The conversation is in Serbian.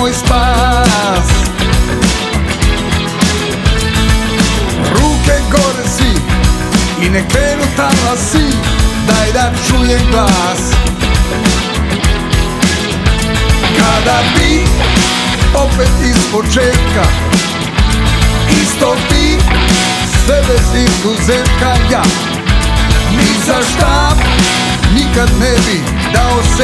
moj spas. Ruke gore si i nek krenu talasi, daj da čujem glas. Kada bi opet ispočetka, isto bi sve bez izuzetka ja ni za šta nikad ne bi dao se